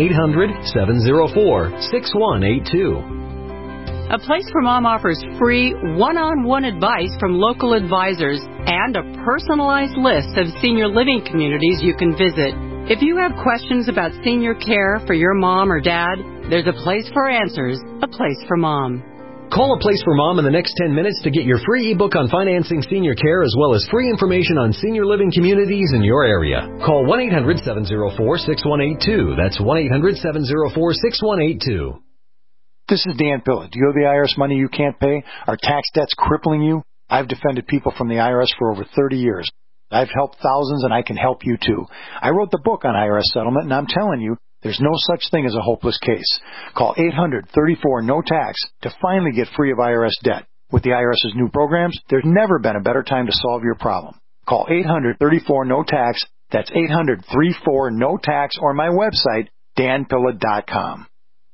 1-800-704-6182. A Place for Mom offers free one-on-one advice from local advisors and a personalized list of senior living communities you can visit. If you have questions about senior care for your mom or dad, there's a place for answers, A Place for Mom. Call A Place for Mom in the next 10 minutes to get your free ebook on financing senior care as well as free information on senior living communities in your area. Call 1-800-704-6182. That's 1-800-704-6182. This is Dan Pilla. Do you owe the IRS money you can't pay? Are tax debts crippling you? I've defended people from the IRS for over 30 years. I've helped thousands, and I can help you too. I wrote the book on IRS settlement, and I'm telling you, there's no such thing as a hopeless case. Call 800-34-NO-TAX to finally get free of IRS debt. With the IRS's new programs, there's never been a better time to solve your problem. Call 800-34-NO-TAX. That's 800-34-NO-TAX, or my website, danpilla.com.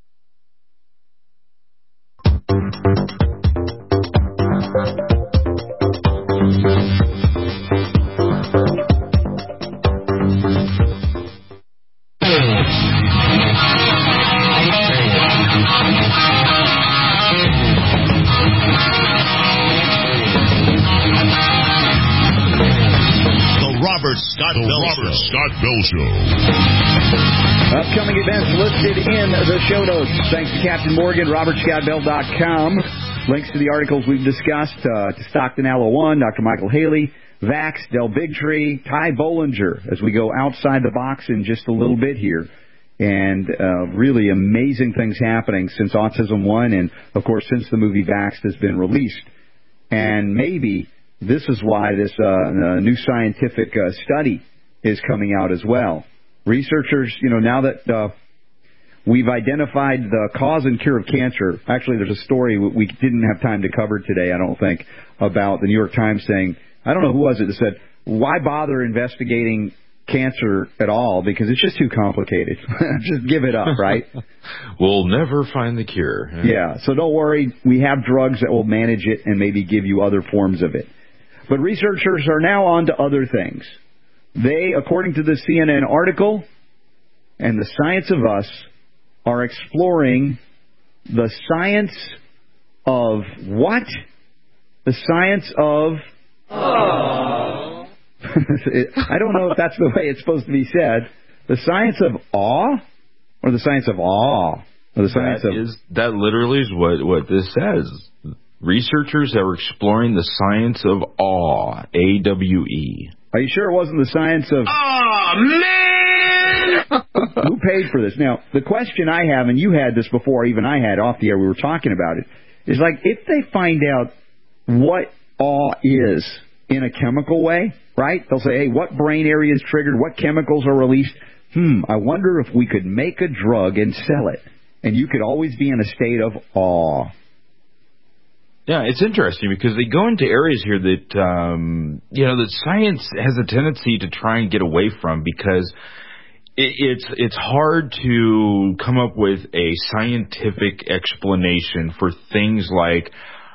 Scott Bell Show. Upcoming events listed in the show notes. Thanks to Captain Morgan, RobertScottBell.com. Links to the articles we've discussed, to Stockton Aloe 1, Dr. Michael Haley, Vax, Del Bigtree, Ty Bollinger, as we go outside the box in just a little bit here. And really amazing things happening since Autism 1 and, of course, since the movie Vax has been released. And maybe this is why this new scientific study is coming out as well. Researchers, now that we've identified the cause and cure of cancer. Actually, there's a story we didn't have time to cover today, I don't think, about the New York Times saying, I don't know who was it that said, why bother investigating cancer at all, because it's just too complicated. Just give it up, right? We'll never find the cure. Yeah, so don't worry. We have drugs that will manage it and maybe give you other forms of it. But researchers are now on to other things. They, according to the CNN article, and the Science of Us, are exploring the science of what? The science of... Oh. I don't know if that's the way it's supposed to be said. The science of awe? Or the science of awe? Or the science that literally is what this says. Researchers that were exploring the science of awe, AWE. Are you sure it wasn't the science of... Oh, man! Who paid for this? Now, the question I have, and you had this before, even I had off the air, we were talking about it, is like, if they find out what awe is in a chemical way, right? They'll say, hey, what brain area is triggered, what chemicals are released? I wonder if we could make a drug and sell it, and you could always be in a state of awe. Yeah, it's interesting because they go into areas here that, that science has a tendency to try and get away from, because it's hard to come up with a scientific explanation for things like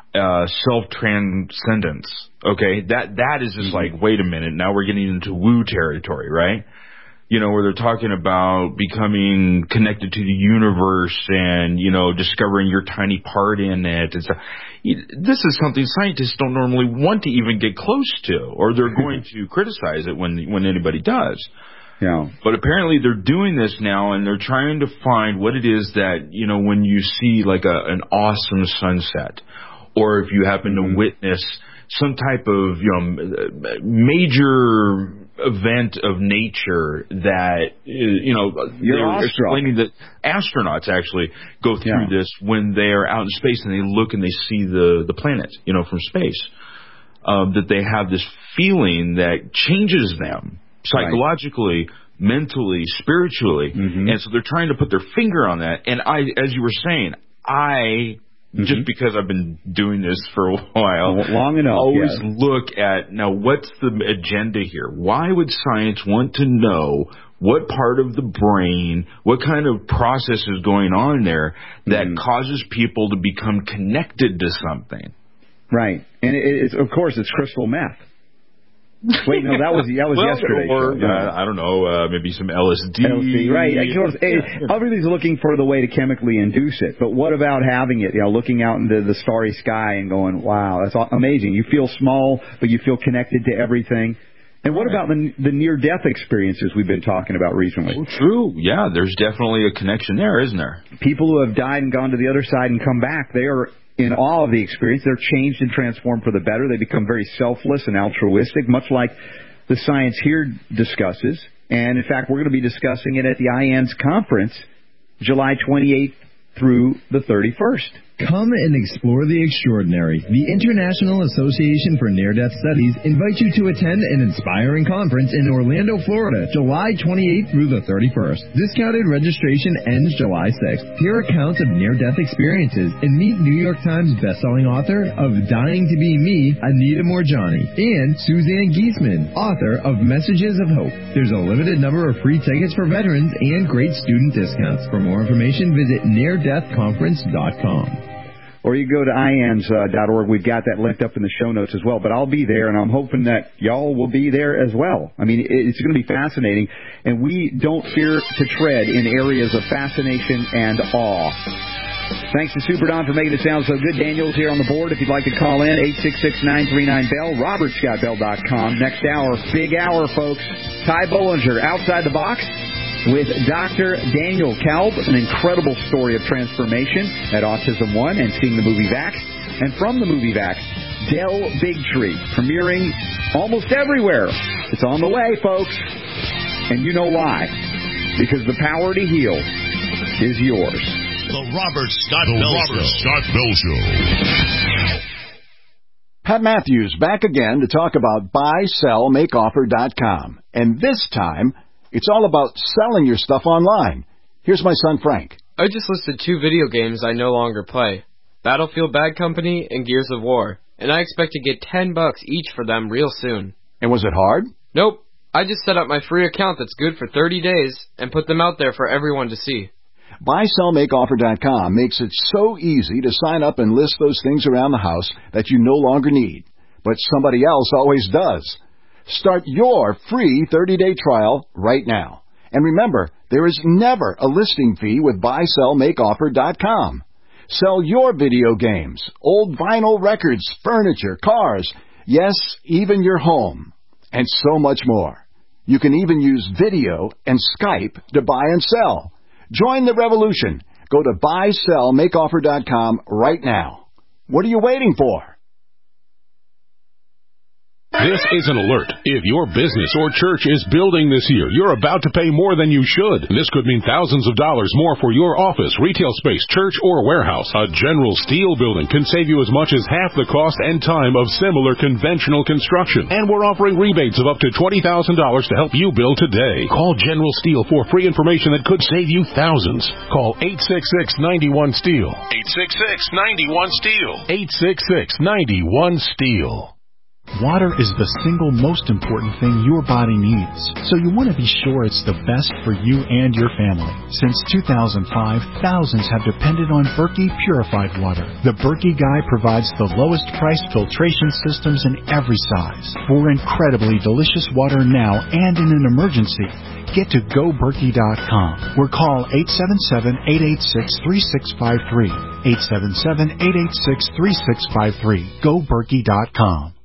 self-transcendence. Okay, that is just like, wait a minute, now we're getting into woo territory, right? Where they're talking about becoming connected to the universe and, discovering your tiny part in it and stuff. This is something scientists don't normally want to even get close to, or they're going to criticize it when anybody does. Yeah. But apparently they're doing this now, and they're trying to find what it is that, when you see like an awesome sunset, or if you happen to witness some type of, major event of nature that, they're explaining that astronauts actually go through this when they are out in space and they look and they see the planet, from space. That they have this feeling that changes them psychologically, mentally, spiritually. And so they're trying to put their finger on that. And as you were saying, just because I've been doing this for a while, long enough, always look at, now what's the agenda here? Why would science want to know what part of the brain, what kind of process is going on there that causes people to become connected to something? Right. And of course, it's crystal meth. Wait, no, that was yesterday. Or, I don't know, maybe some LSD. Right. Of course, everybody's looking for the way to chemically induce it. But what about having it, looking out into the starry sky and going, wow, that's amazing. You feel small, but you feel connected to everything. And what about the near-death experiences we've been talking about recently? Oh, true. Yeah, there's definitely a connection there, isn't there? People who have died and gone to the other side and come back, they are in awe of the experience. They're changed and transformed for the better. They become very selfless and altruistic, much like the science here discusses. And, in fact, we're going to be discussing it at the IANS conference, July 28th through the 31st. Come and explore the extraordinary. The International Association for Near-Death Studies invites you to attend an inspiring conference in Orlando, Florida, July 28th through the 31st. Discounted registration ends July 6th. Hear accounts of near-death experiences and meet New York Times bestselling author of Dying to Be Me, Anita Morjani, and Suzanne Giesman, author of Messages of Hope. There's a limited number of free tickets for veterans and great student discounts. For more information, visit neardeathconference.com. Or you go to IANS.org. We've got that linked up in the show notes as well. But I'll be there, and I'm hoping that y'all will be there as well. I mean, it's going to be fascinating, and we don't fear to tread in areas of fascination and awe. Thanks to Super Don for making it sound so good. Daniel's here on the board if you'd like to call in, 866-939-BELL, robertscottbell.com. Next hour, big hour, folks. Ty Bollinger, Outside the Box, with Dr. Daniel Kalb, an incredible story of transformation at Autism One and seeing the movie Vax. And from the movie Vax, Del Bigtree, premiering almost everywhere. It's on the way, folks. And you know why. Because the power to heal is yours. The Robert Scott Bell Show. Pat Matthews back again to talk about buysellmakeoffer.com. And this time, it's all about selling your stuff online. Here's my son, Frank. I just listed 2 video games I no longer play. Battlefield Bad Company and Gears of War. And I expect to get $10 each for them real soon. And was it hard? Nope. I just set up my free account that's good for 30 days and put them out there for everyone to see. BuySellMakeOffer.com makes it so easy to sign up and list those things around the house that you no longer need, but somebody else always does. Start your free 30-day trial right now. And remember, there is never a listing fee with BuySellMakeOffer.com. Sell your video games, old vinyl records, furniture, cars, yes, even your home, and so much more. You can even use video and Skype to buy and sell. Join the revolution. Go to BuySellMakeOffer.com right now. What are you waiting for? This is an alert. If your business or church is building this year, you're about to pay more than you should. This could mean thousands of dollars more for your office, retail space, church, or warehouse. A General Steel building can save you as much as half the cost and time of similar conventional construction. And we're offering rebates of up to $20,000 to help you build today. Call General Steel for free information that could save you thousands. Call 866-91-STEEL. 866-91-STEEL. 866-91-STEEL. Water is the single most important thing your body needs, so you want to be sure it's the best for you and your family. Since 2005, thousands have depended on Berkey purified water. The Berkey Guy provides the lowest priced filtration systems in every size. For incredibly delicious water now and in an emergency, get to GoBerkey.com or call 877-886-3653. 877-886-3653. GoBerkey.com.